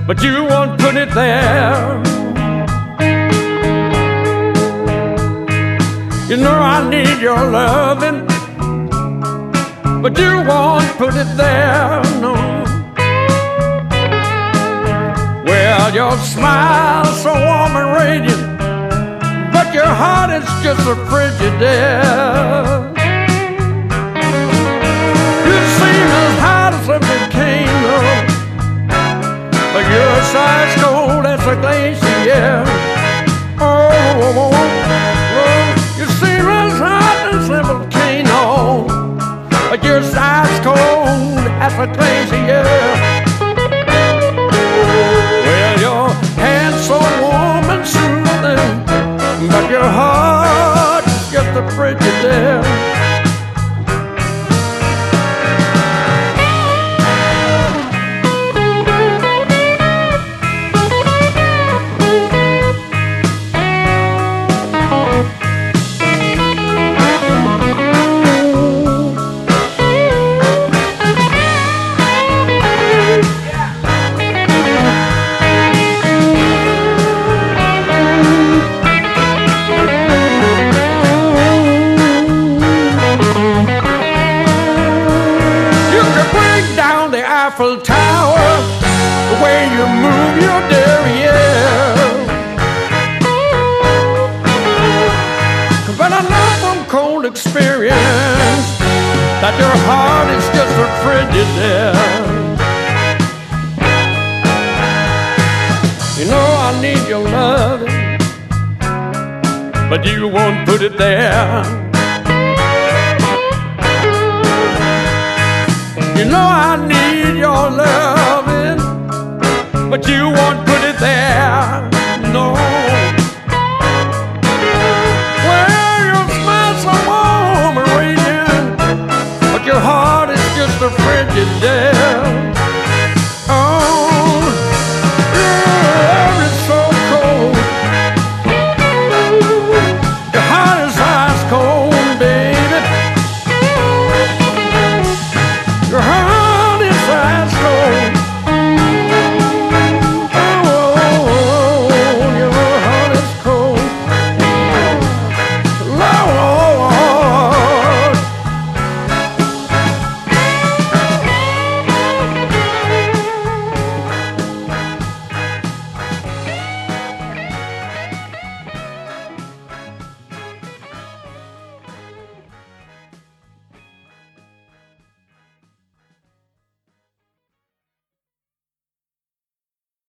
but you won't put it there. You know I need your loving, but you won't put it there, no. Well, your smile's so warm and radiant, but your heart is just a Frigidaire. You seem as hot as a volcano, but your side's cold as a glacier. Oh, you seem as hot as a volcano, but your side's cold as a glacier. Well, your hand's so warm and soothing, but your heart is just a Frigidaire. Eiffel Tower, the way you move your derriere. But I know from cold experience that your heart is just a Frigidaire. You know I need your loving, but you won't put it there. You know I need your love,